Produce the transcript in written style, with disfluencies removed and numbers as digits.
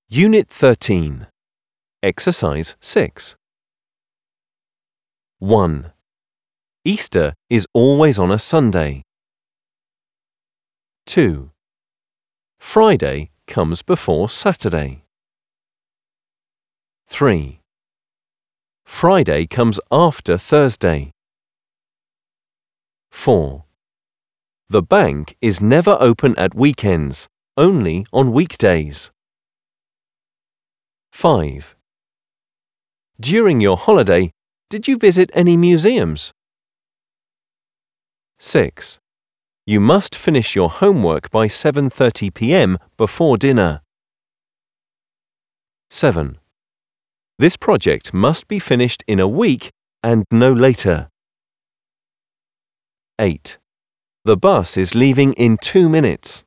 Unit 13. Exercise 6. 1. Easter is always on a Sunday. 2. Friday comes before Saturday. 3. Friday comes after Thursday. 4. The bank is never open at weekends, only on weekdays. 5. During your holiday, did you visit any museums? 6. You must finish your homework by 7:30 p.m. before dinner. 7. This project must be finished in a week and no later. 8. The bus is leaving in 2 minutes.